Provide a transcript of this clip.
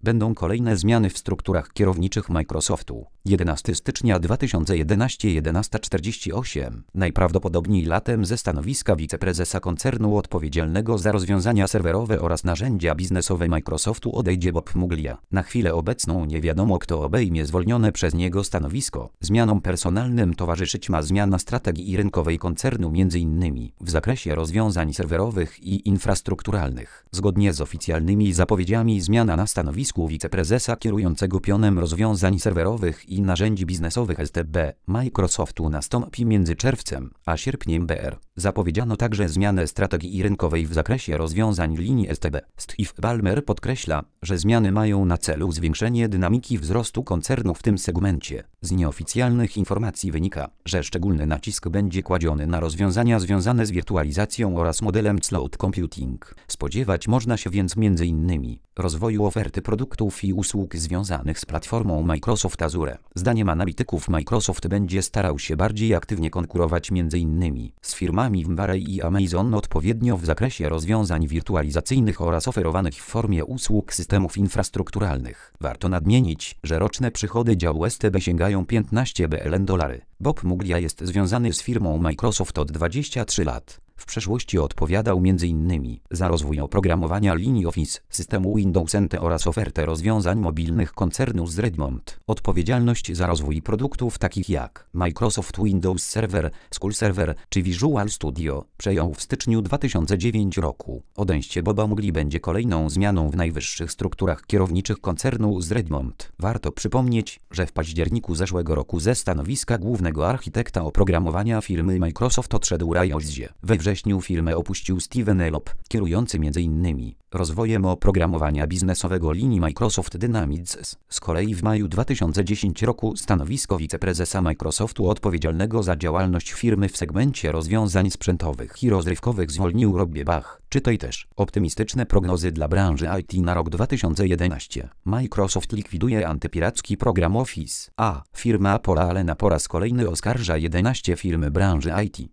Będą kolejne zmiany w strukturach kierowniczych Microsoftu. 11 stycznia 2011 11:48. Najprawdopodobniej latem ze stanowiska wiceprezesa koncernu odpowiedzialnego za rozwiązania serwerowe oraz narzędzia biznesowe Microsoftu odejdzie Bob Muglia. Na chwilę obecną nie wiadomo, kto obejmie zwolnione przez niego stanowisko. Zmianom personalnym towarzyszyć ma zmiana strategii rynkowej koncernu m.in. w zakresie rozwiązań serwerowych i infrastrukturalnych. Zgodnie z oficjalnymi zapowiedziami zmiana na stanowisku wiceprezesa kierującego pionem rozwiązań serwerowych i narzędzi biznesowych STB Microsoftu nastąpi między czerwcem a sierpniem br. Zapowiedziano także zmianę strategii rynkowej w zakresie rozwiązań linii STB. Steve Ballmer podkreśla, że zmiany mają na celu zwiększenie dynamiki wzrostu koncernu w tym segmencie. Z nieoficjalnych informacji wynika, że szczególny nacisk będzie kładziony na rozwiązania związane z wirtualizacją oraz modelem cloud computing. Spodziewać można się więc m.in. rozwoju oferty produktów i usług związanych z platformą Microsoft Azure. Zdaniem analityków Microsoft będzie starał się bardziej aktywnie konkurować m.in. z firmami Vmware i Amazon odpowiednio w zakresie rozwiązań wirtualizacyjnych oraz oferowanych w formie usług systemów infrastrukturalnych. Warto nadmienić, że roczne przychody działu STB sięgają 15 bilionów dolarów. Bob Muglia jest związany z firmą Microsoft od 23 lat. W przeszłości odpowiadał m.in. za rozwój oprogramowania linii Office, systemu Windows NT oraz ofertę rozwiązań mobilnych koncernu z Redmond. Odpowiedzialność za rozwój produktów takich jak Microsoft Windows Server, SQL Server czy Visual Studio przejął w styczniu 2009 roku. Odejście Boba Mugli będzie kolejną zmianą w najwyższych strukturach kierowniczych koncernu z Redmond. Warto przypomnieć, że w październiku zeszłego roku ze stanowiska głównego architekta oprogramowania firmy Microsoft odszedł Ray Ozzie. We wrześniu firmę opuścił Steven Elop, kierujący m.in. rozwojem oprogramowania biznesowego linii Microsoft Dynamics. Z kolei w maju 2010 roku stanowisko wiceprezesa Microsoftu odpowiedzialnego za działalność firmy w segmencie rozwiązań sprzętowych i rozrywkowych zwolnił Robbie Bach. Czytaj też optymistyczne prognozy dla branży IT na rok 2011. Microsoft likwiduje antypiracki program Office. Firma Apple Allen po raz kolejny oskarża 11 firm branży IT.